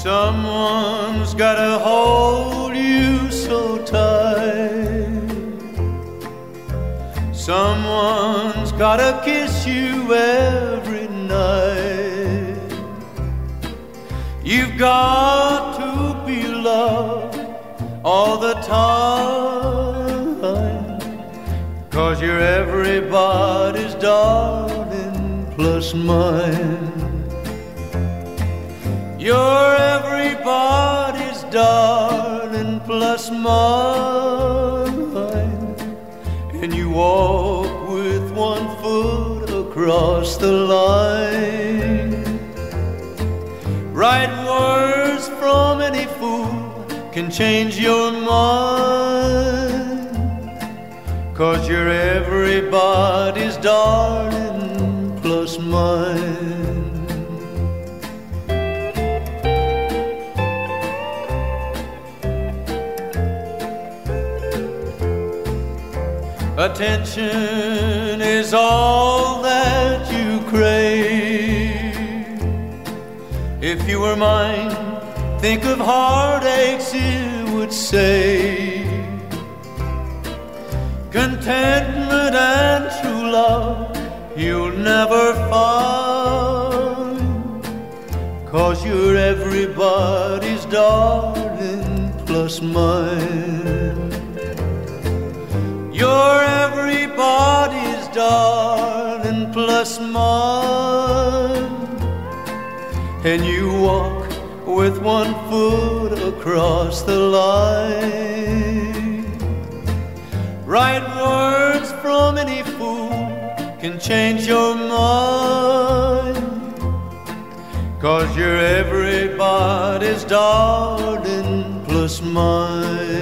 Someone's gotta hold you so tight. Someone's gotta kiss you every night. You've got to be loved all the time, 'cause you're everybody's darling plus mine. You're everybody's darling plus mine, and you walk with one foot across the line. Right words from any fool can change your mind, 'cause you're everybody's darling plus mine. Attention is all that you crave. If you were mine, think of heartaches it would save. Contentment and true love you'll never find, 'cause you're everybody's darling plus mine. You're everybody's darling plus mine, and you walk with one foot across the line. Right words from any fool can change your mind, 'cause you're everybody's darling plus mine.